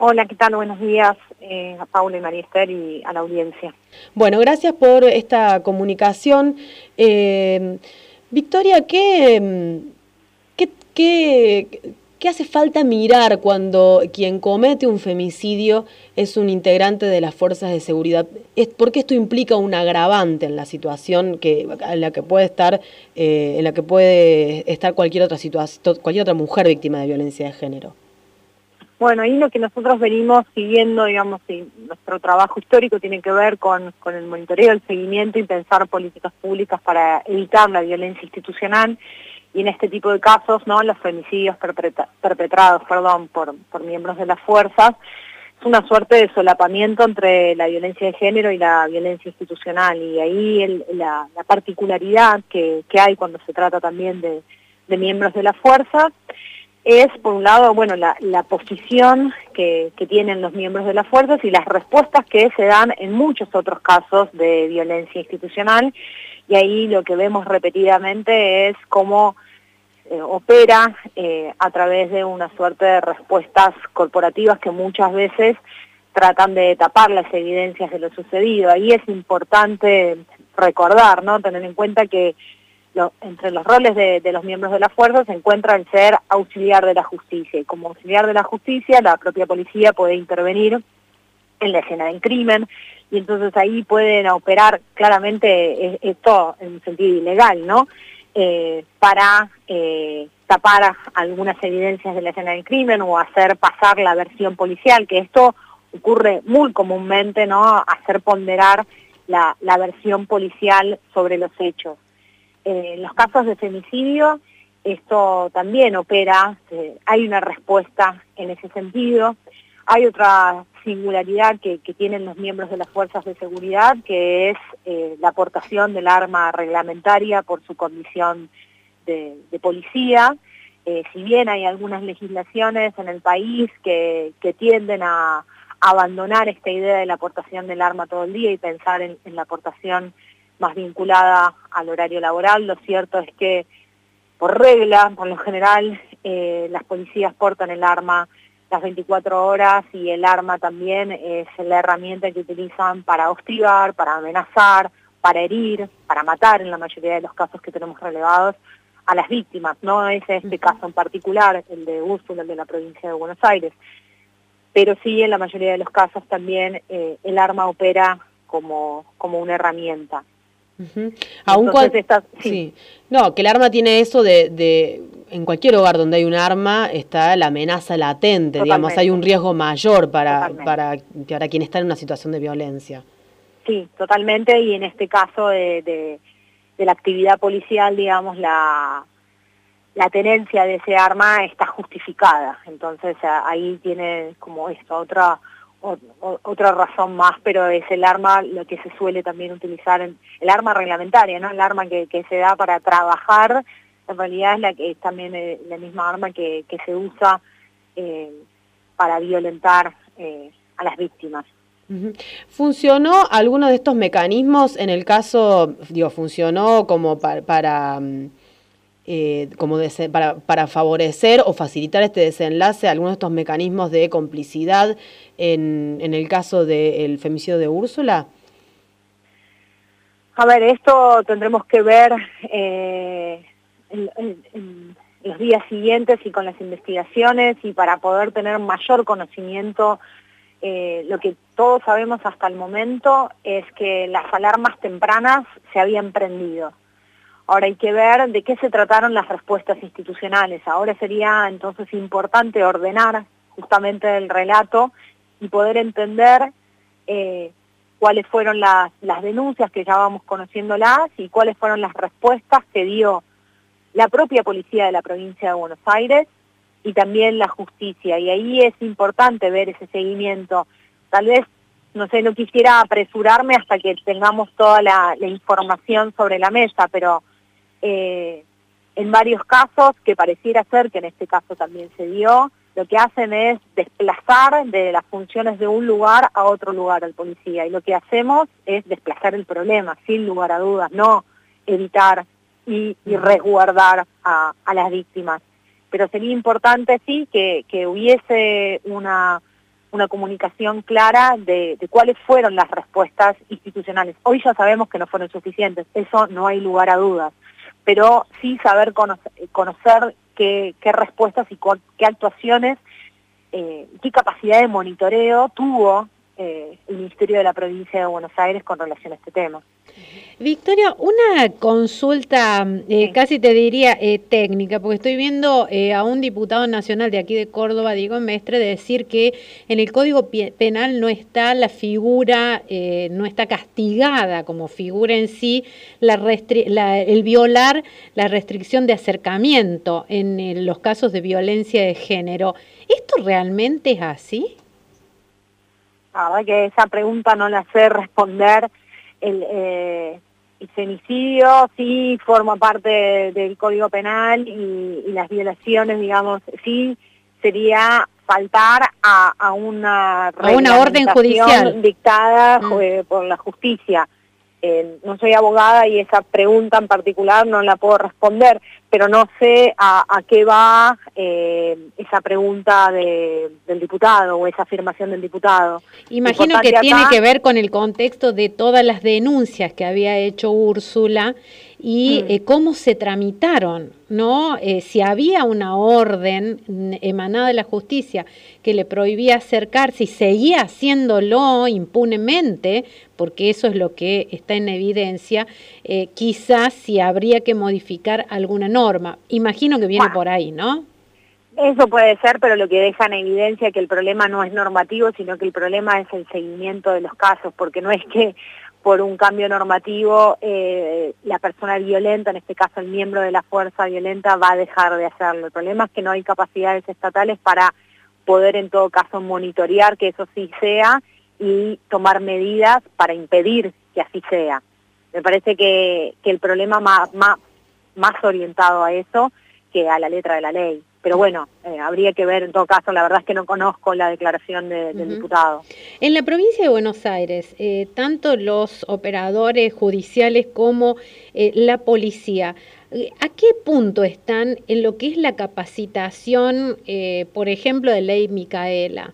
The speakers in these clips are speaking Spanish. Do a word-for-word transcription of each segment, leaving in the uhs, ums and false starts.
Hola, ¿qué tal? Buenos días eh, a Paula y María Esther y a la audiencia. Bueno, gracias por esta comunicación. Eh, Victoria, ¿qué, qué, qué, qué hace falta mirar cuando quien comete un femicidio es un integrante de las fuerzas de seguridad? Es porque esto implica un agravante en la situación que, en la que puede estar, eh, en la que puede estar cualquier otra situación, cualquier otra mujer víctima de violencia de género. Bueno, ahí lo que nosotros venimos siguiendo, digamos, y nuestro trabajo histórico tiene que ver con, con el monitoreo, el seguimiento y pensar políticas públicas para evitar la violencia institucional. Y en este tipo de casos, ¿no?, los femicidios perpetra, perpetrados perdón, por, por miembros de las fuerzas, es una suerte de solapamiento entre la violencia de género y la violencia institucional. Y ahí el, la, la particularidad que, que hay cuando se trata también de, de miembros de la fuerza es, por un lado, bueno, la, la posición que, que tienen los miembros de las fuerzas y las respuestas que se dan en muchos otros casos de violencia institucional. Y ahí lo que vemos repetidamente es cómo eh, opera eh, a través de una suerte de respuestas corporativas que muchas veces tratan de tapar las evidencias de lo sucedido. Ahí es importante recordar, ¿no?, tener en cuenta que Lo, entre los roles de, de los miembros de la fuerza se encuentra el ser auxiliar de la justicia, y como auxiliar de la justicia la propia policía puede intervenir en la escena del crimen, y entonces ahí pueden operar claramente esto en un sentido ilegal, ¿no?, eh, para eh, tapar algunas evidencias de la escena del crimen o hacer pasar la versión policial, que esto ocurre muy comúnmente, ¿no?, hacer ponderar la, la versión policial sobre los hechos. En los casos de femicidio, esto también opera, eh, hay una respuesta en ese sentido. Hay otra singularidad que, que tienen los miembros de las fuerzas de seguridad, que es eh, la aportación del arma reglamentaria por su condición de, de policía. Eh, si bien hay algunas legislaciones en el país que, que tienden a, a abandonar esta idea de la aportación del arma todo el día y pensar en, en la aportación más vinculada al horario laboral, lo cierto es que por regla, por lo general, eh, las policías portan el arma las veinticuatro horas y el arma también es la herramienta que utilizan para hostigar, para amenazar, para herir, para matar en la mayoría de los casos que tenemos relevados a las víctimas. No es este caso en particular, el de Úrsula, el de la provincia de Buenos Aires, pero sí en la mayoría de los casos también eh, el arma opera como, como una herramienta. Uh-huh. Aún cual... esta... sí. sí, no, que el arma tiene eso de, de, en cualquier hogar donde hay un arma está la amenaza latente, totalmente, digamos, hay un riesgo mayor para, para, para quien está en una situación de violencia. Sí, totalmente, y en este caso de, de, de la actividad policial, digamos, la, la tenencia de ese arma está justificada, entonces ahí tiene como esto, otra... otra razón más, pero es el arma lo que se suele también utilizar, en, el arma reglamentaria, ¿no?, el arma que, que se da para trabajar, en realidad es la que es también eh, la misma arma que, que se usa eh, para violentar eh, a las víctimas. ¿Funcionó alguno de estos mecanismos en el caso, digo, funcionó como para... para Eh, como de, para, para favorecer o facilitar este desenlace, algunos de estos mecanismos de complicidad en, en el caso del femicidio de Úrsula? A ver, esto tendremos que ver eh, en, en, en los días siguientes y con las investigaciones, y para poder tener mayor conocimiento. Eh, lo que todos sabemos hasta el momento es que las alarmas tempranas se habían prendido. Ahora hay que ver de qué se trataron las respuestas institucionales. Ahora sería entonces importante ordenar justamente el relato y poder entender eh, cuáles fueron las, las denuncias que ya vamos conociéndolas y cuáles fueron las respuestas que dio la propia policía de la provincia de Buenos Aires y también la justicia. Y ahí es importante ver ese seguimiento. Tal vez, no sé, no quisiera apresurarme hasta que tengamos toda la, la información sobre la mesa, pero Eh, en varios casos, que pareciera ser que en este caso también se dio, lo que hacen es desplazar de las funciones de un lugar a otro lugar al policía, y lo que hacemos es desplazar el problema, sin lugar a dudas, no evitar y, y resguardar a, a las víctimas. Pero sería importante, sí, que, que hubiese una una comunicación clara de, de cuáles fueron las respuestas institucionales. Hoy ya sabemos que no fueron suficientes, eso no hay lugar a dudas, pero sí saber conocer, conocer qué, qué respuestas y qué actuaciones, eh, qué capacidad de monitoreo tuvo eh, el Ministerio de la Provincia de Buenos Aires con relación a este tema. Victoria, una consulta eh, sí. casi te diría eh, técnica, porque estoy viendo eh, a un diputado nacional de aquí de Córdoba, Diego Mestre, decir que en el Código Penal no está la figura, eh, no está castigada como figura en sí la la, el violar la restricción de acercamiento en, en los casos de violencia de género. ¿Esto realmente es así? La verdad que esa pregunta no la sé responder. El, eh, el femicidio sí forma parte de, del Código Penal y, y las violaciones, digamos, sí sería faltar a, a una, a una orden judicial dictada mm. eh, por la justicia. Eh, no soy abogada y esa pregunta en particular no la puedo responder, pero no sé a, a qué va eh, esa pregunta de, del diputado o esa afirmación del diputado. Imagino que acá tiene que ver con el contexto de todas las denuncias que había hecho Úrsula y mm. eh, cómo se tramitaron, ¿no? Eh, si había una orden emanada de la justicia que le prohibía acercarse y seguía haciéndolo impunemente, porque eso es lo que está en evidencia, eh, quizás si habría que modificar alguna norma. Imagino que viene bueno, por ahí, ¿no? Eso puede ser, pero lo que deja en evidencia que el problema no es normativo, sino que el problema es el seguimiento de los casos, porque no es que por un cambio normativo eh, la persona violenta, en este caso el miembro de la fuerza violenta, va a dejar de hacerlo. El problema es que no hay capacidades estatales para poder en todo caso monitorear que eso sí sea y tomar medidas para impedir que así sea. Me parece que, que el problema más, más, más orientado a eso que a la letra de la ley. Pero bueno, eh, habría que ver en todo caso, la verdad es que no conozco la declaración de, del uh-huh. diputado. En la provincia de Buenos Aires, eh, tanto los operadores judiciales como eh, la policía, ¿a qué punto están en lo que es la capacitación, eh, por ejemplo, de Ley Micaela?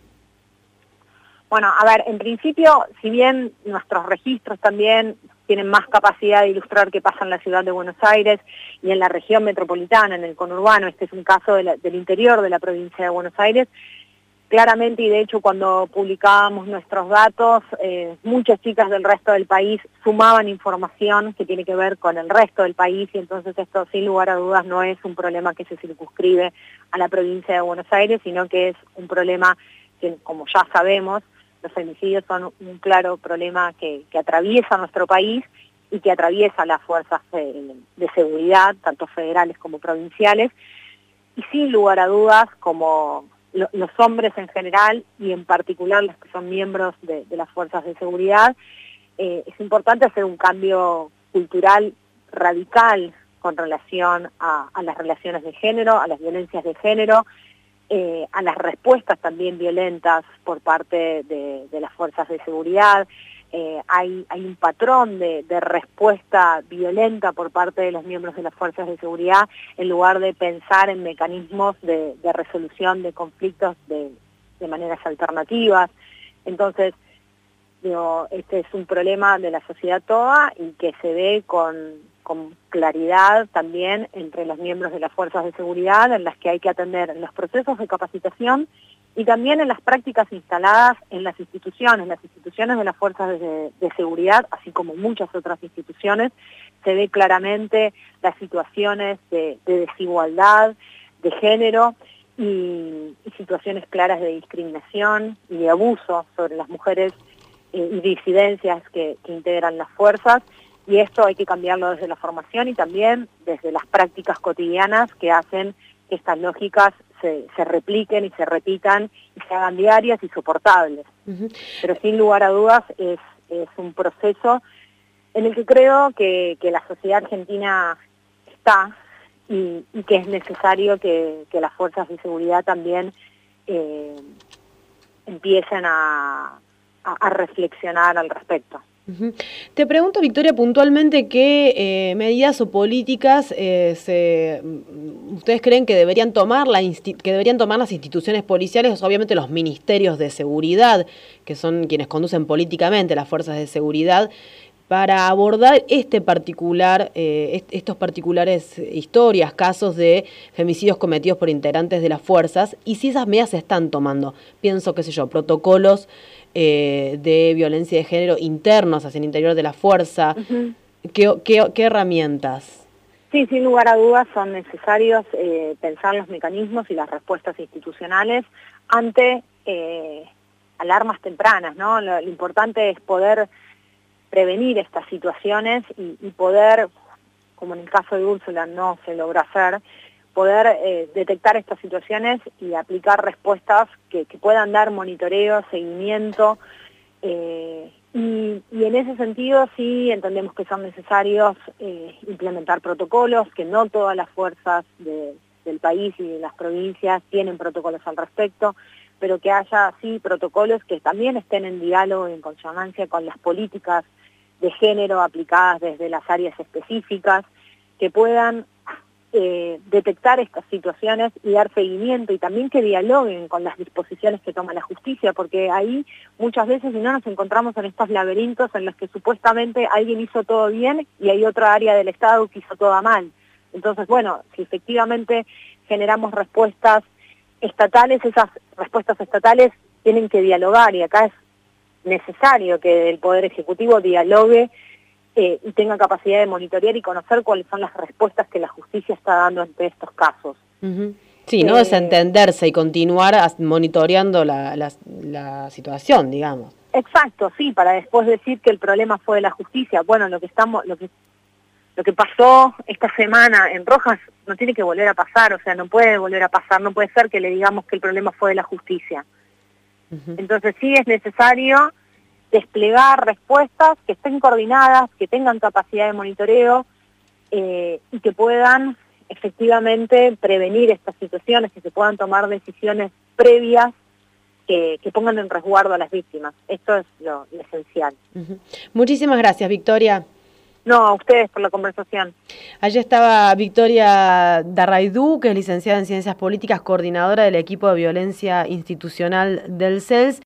Bueno, a ver, en principio, si bien nuestros registros también tienen más capacidad de ilustrar qué pasa en la ciudad de Buenos Aires y en la región metropolitana, en el conurbano, este es un caso de la, del interior de la provincia de Buenos Aires, claramente, y de hecho cuando publicábamos nuestros datos, eh, muchas chicas del resto del país sumaban información que tiene que ver con el resto del país, y entonces esto sin lugar a dudas no es un problema que se circunscribe a la provincia de Buenos Aires, sino que es un problema que, como ya sabemos, los femicidios son un claro problema que, que atraviesa nuestro país y que atraviesa las fuerzas de, de seguridad, tanto federales como provinciales, y sin lugar a dudas, como lo, los hombres en general y en particular los que son miembros de, de las fuerzas de seguridad, eh, es importante hacer un cambio cultural radical con relación a, a las relaciones de género, a las violencias de género, Eh, a las respuestas también violentas por parte de, de las fuerzas de seguridad. Eh, hay, hay un patrón de, de respuesta violenta por parte de los miembros de las fuerzas de seguridad en lugar de pensar en mecanismos de, de resolución de conflictos de, de maneras alternativas. Entonces, digo, este es un problema de la sociedad toda y que se ve con... con claridad también entre los miembros de las fuerzas de seguridad, en las que hay que atender en los procesos de capacitación y también en las prácticas instaladas en las instituciones. Las instituciones de las fuerzas de, de seguridad, así como muchas otras instituciones, se ve claramente las situaciones de, de desigualdad, de género y, y situaciones claras de discriminación y de abuso sobre las mujeres eh, y disidencias que, que integran las fuerzas. Y esto hay que cambiarlo desde la formación y también desde las prácticas cotidianas que hacen que estas lógicas se, se repliquen y se repitan y se hagan diarias y soportables. Uh-huh. Pero sin lugar a dudas es, es un proceso en el que creo que, que la sociedad argentina está y, y que es necesario que, que las fuerzas de seguridad también eh, empiecen a, a, a reflexionar al respecto. Uh-huh. Te pregunto, Victoria, puntualmente qué eh, medidas o políticas eh, se, ustedes creen que deberían tomar la que deberían tomar las instituciones policiales, obviamente los ministerios de seguridad, que son quienes conducen políticamente las fuerzas de seguridad, para abordar este particular, eh, est estos particulares historias, casos de femicidios cometidos por integrantes de las fuerzas, y si esas medidas se están tomando. Pienso, qué sé yo, protocolos eh, de violencia de género internos hacia el interior de la fuerza. Uh-huh. ¿Qué, qué, qué herramientas? Sí, sin lugar a dudas son necesarios eh, pensar los mecanismos y las respuestas institucionales ante eh, alarmas tempranas, ¿no? Lo, lo importante es poder prevenir estas situaciones y, y poder, como en el caso de Úrsula no se logra hacer, poder eh, detectar estas situaciones y aplicar respuestas que, que puedan dar monitoreo, seguimiento, eh, y, y en ese sentido sí entendemos que son necesarios eh, implementar protocolos, que no todas las fuerzas de, del país y de las provincias tienen protocolos al respecto, pero que haya sí protocolos que también estén en diálogo y en consonancia con las políticas de género aplicadas desde las áreas específicas, que puedan eh, detectar estas situaciones y dar seguimiento, y también que dialoguen con las disposiciones que toma la justicia, porque ahí muchas veces si no nos encontramos en estos laberintos en los que supuestamente alguien hizo todo bien y hay otra área del Estado que hizo todo mal. Entonces, bueno, si efectivamente generamos respuestas estatales, esas respuestas estatales tienen que dialogar, y acá es necesario que el Poder Ejecutivo dialogue eh, y tenga capacidad de monitorear y conocer cuáles son las respuestas que la justicia está dando ante estos casos. Uh-huh. Sí, no eh, desentenderse y continuar monitoreando la, la, la situación, digamos. Exacto, sí, para después decir que el problema fue de la justicia. Bueno, lo que estamos, lo que lo que pasó esta semana en Rojas no tiene que volver a pasar, o sea, no puede volver a pasar, no puede ser que le digamos que el problema fue de la justicia. Uh-huh. Entonces sí es necesario desplegar respuestas que estén coordinadas, que tengan capacidad de monitoreo eh, y que puedan efectivamente prevenir estas situaciones, que se puedan tomar decisiones previas que, que pongan en resguardo a las víctimas. Esto es lo, lo esencial. Uh-huh. Muchísimas gracias, Victoria. No, a ustedes por la conversación. Allí estaba Victoria Darraidou, que es licenciada en Ciencias Políticas, coordinadora del equipo de violencia institucional del C E L S.